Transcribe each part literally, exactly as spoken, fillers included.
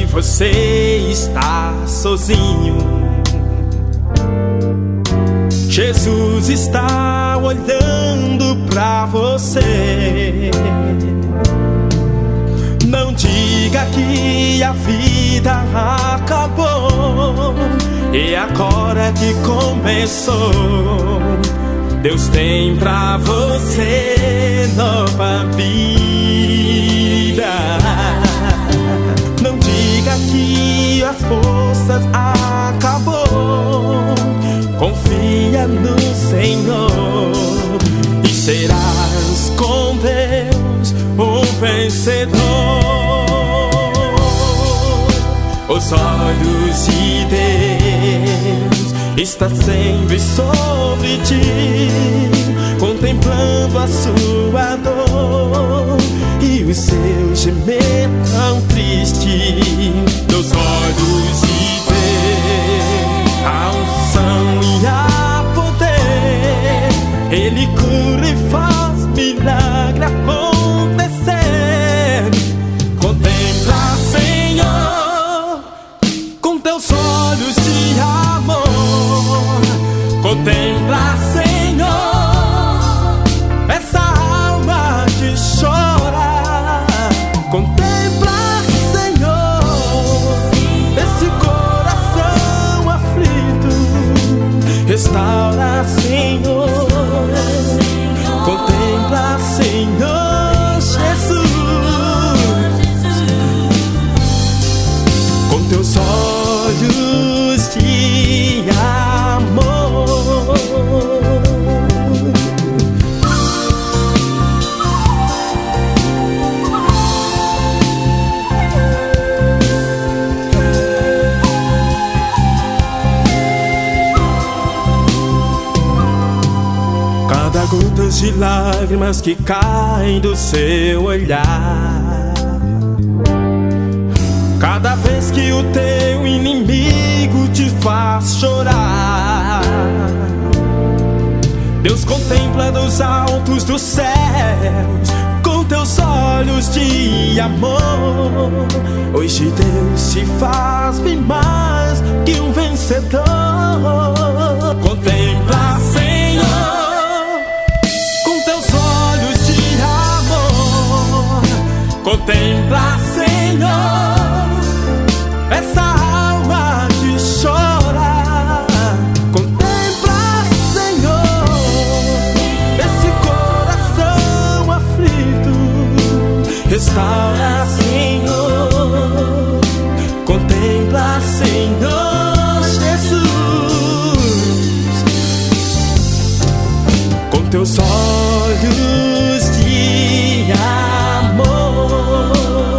você está sozinho. Jesus está olhando pra você. Não diga que a vida acabou e agora que começou. Deus tem pra você nova vida. Não diga que as forças acabou. Confia no Senhor e serás com Deus um vencedor. Os olhos de Deus estão sempre sobre ti, contemplando a sua dor e o seu gemer tão triste. Nos olhos de Deus há unção e há poder. Ele cura e faz milagre acontecer. Contempla, Senhor, com teus olhos de amor. Contempla, Senhor, essa alma que chora. Contempla, Senhor, esse coração aflito. Restaura, Senhor. Contempla, Senhor Jesus, com teus olhos de amor. Cada gota de lágrimas que caem do seu olhar, cada vez que o teu inimigo te faz chorar, Deus contempla dos altos dos céus com teus olhos de amor. Hoje Deus te faz bem mais que um vencedor. Contempla, Senhor, contempla, Senhor, essa alma que chora. Contempla, Senhor, esse coração aflito. Restaura, Senhor. Contempla, Senhor Jesus, com teus olhos de amor.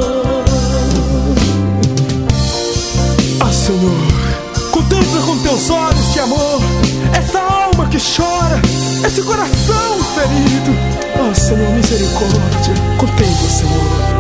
Ah, Senhor, contempla com teus olhos de amor essa alma que chora, esse coração ferido. Ah, Senhor, misericórdia, contempla, Senhor.